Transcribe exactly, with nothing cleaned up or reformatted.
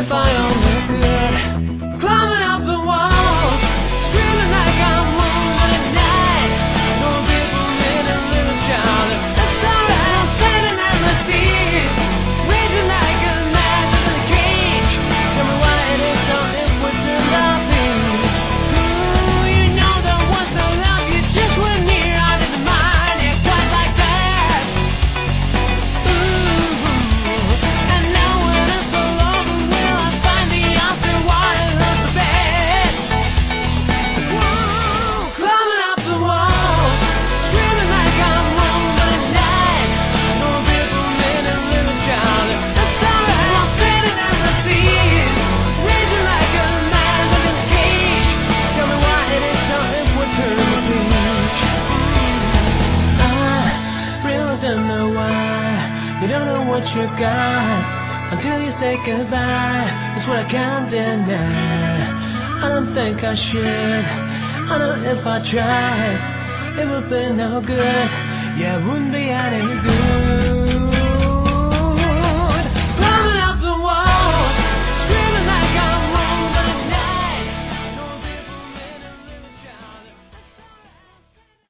if I only could. Climbing up the walls, screaming like I'm wounded at night. No people made a little child. That's alright, I'm standing at my feet, raging like a man in a cage. Tell me why it is so if we turned off these. Ooh, you know that once I love you, just when you're out of the mind, it's quite like that. Ooh, and now when it's all over, will I find the answer why I love the bed? Whoa, climbing up the wall, screaming like I'm wounded at night. No people made a little child. That's alright, I'm standing at my feet, raging like a man in a cage. Tell me why it is so if we turn the page. I really don't know why you don't know what you got until you say goodbye. That's what I can't deny. I don't think I should. I know if I tried, it would be no good. Yeah, it wouldn't be any good.